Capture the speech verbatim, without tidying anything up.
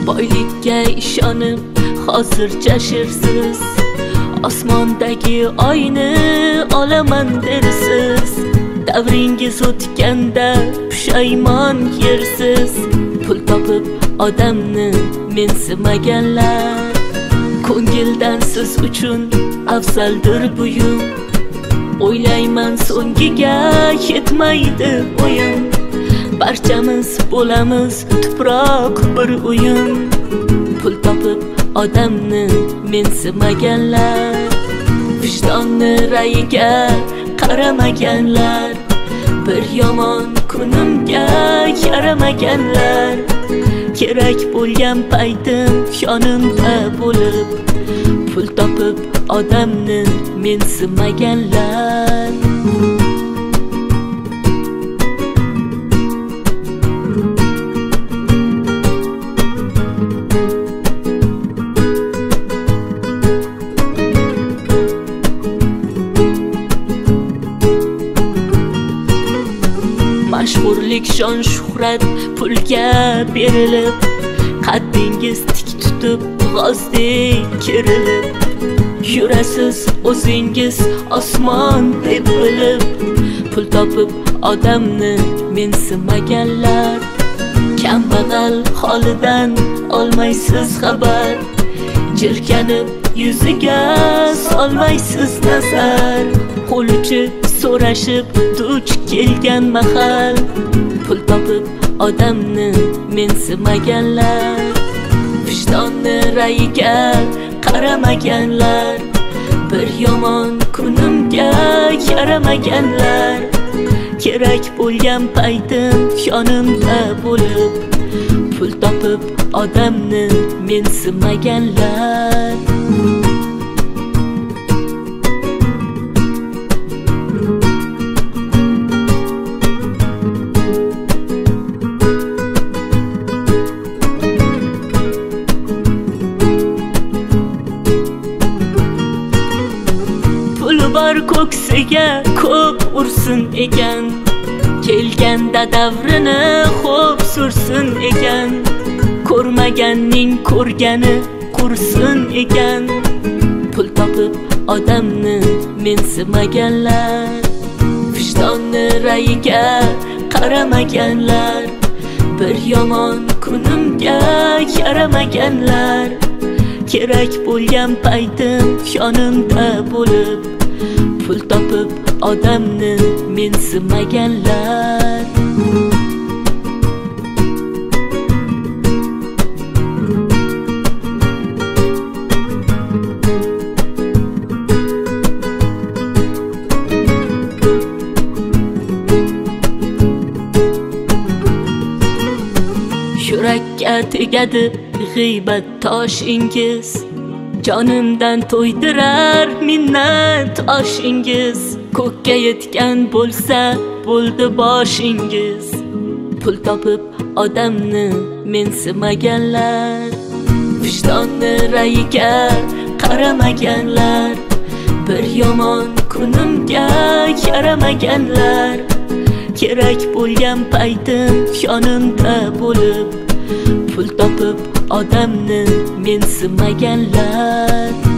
boylikka ishonib hozircha shirsiz, osmondagi oyni olaman dersiz. Davringiz o'tganda pushaymon yersiz, pul topib odamni mensimaganlar. Ko'ngildan siz uchun afzaldir buyum, o'ylayman so'ngiga yetmaydi o'yin. Barchamiz bo'lamiz tuproq bir o'yin, pul topib odamni mensimaganlar. Vijdonni rayiga qaramaganlar, bir yomon kunimga yaramaganlar. Kerak bo'lgan paytim yonimda bo'lib, pul topib odamni mensimaganlar. Mashhurlik, shon shuhrat pulga berilib, qaddingiz tik tutib g'ozdek kerilib, yurasiz o'zingiz osmon deb bilib, pul topib odamni mensimaganlar. Kambag'al holidan olmaysiz xabar, jirkanib yuziga solmaysiz nazar. Qo'luchi so'rashib duch kelgan mahal, pul topib odamni mensimaganlar. Vijdonni rayiga qaramaganlar, bir yomon kunimga yaramaganlar. Kerak bo'lgan paytim yonimda bo'lib, pul topib odamni mensimaganlar. Bor ko'ksiga ko'p ursin ekan, kelganda davrini xo'p sursin ekan. Ko'rmaganning ko'rgani qursin ekan, pul topib odamni mensimaganlar. Vijdonni rayiga qaramaganlar, bir yomon kunimga yaramaganlar. Kerak bo'lgan paytim yonimda bo'lib, pul topib odamni mensimaganlar. Yurakka tegadi g'iybat toshingiz, jonimdan to'ydirar minnat oshingiz. Ko'kka yetgan bo'lsa bo'ldi boshingiz, pul topib odamni mensimaganlar. Vijdonni rayiga qaramaganlar, bir yomon kunimga yaramaganlar. Kerak bo'lgan paytim yonimda bo'lib, pul topib odamni mensimaganlar.